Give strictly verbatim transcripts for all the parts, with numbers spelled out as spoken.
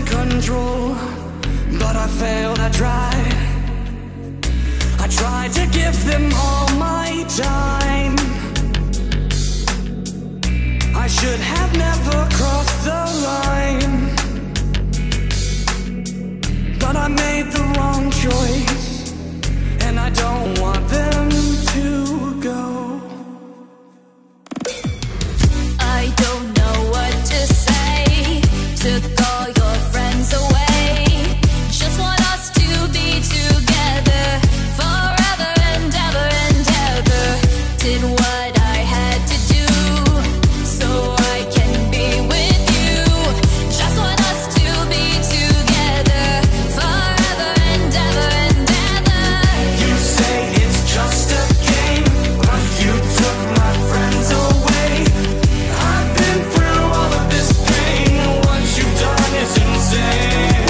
in control, but I failed, I tried. I tried to give them all my time. I should have never crossed the line, but I made the wrong choice, and I don't want them to go. I don't know what to say. Took all your friends away. Just want us to be together forever and ever and ever. Did what I had to do so I can be with you. Just want us to be together forever and ever and ever. You say it's just a game, but you took my friends away. I've been through all of this pain. What you've done is insane.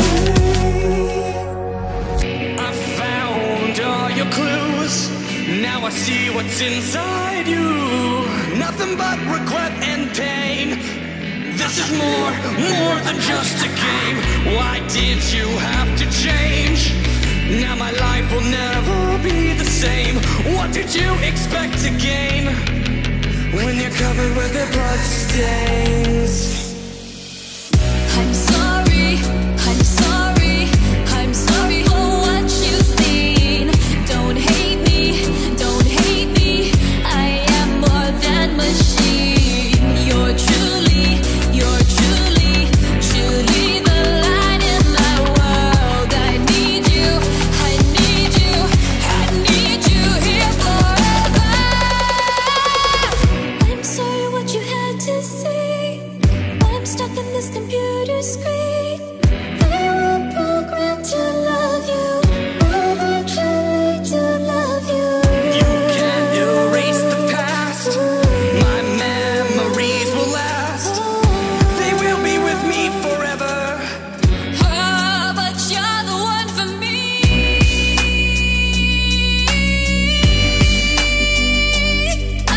I found all your clues. Now I see what's inside you. Nothing but regret and pain. This is more, more than just a game. Why did you have to change? Now my life will never be the same. What did you expect to gain when you're covered with the blood stains? I'm sorry, I'm sorry, I'm sorry for what you've seen. Don't hate me, don't hate me. I am more than machine. You're truly, you're truly, truly the light in my world. I need you, I need you, I need you here forever. I'm sorry what you had to say. I'm stuck in this computer screen. They were programmed to love you, eventually to love you. You can't erase the past. My memories will last. They will be with me forever. Oh, but you're the one for me. Oh,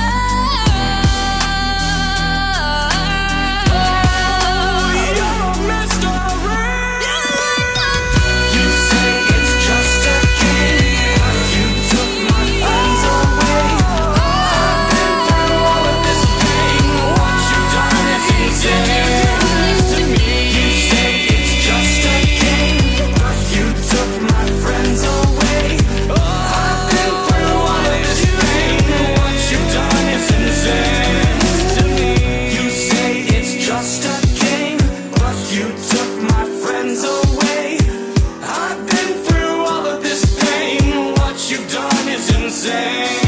You're a mystery. You say it's just a game, but you took my friends away. I've been through all of this pain. What you've done is insane to me. You say it's just a game, but you took my friends away. I've been through all of this pain. What you've done is insane to me. You say it's just a game, but you took my friends away. I've been through all of this pain. What you've done is insane.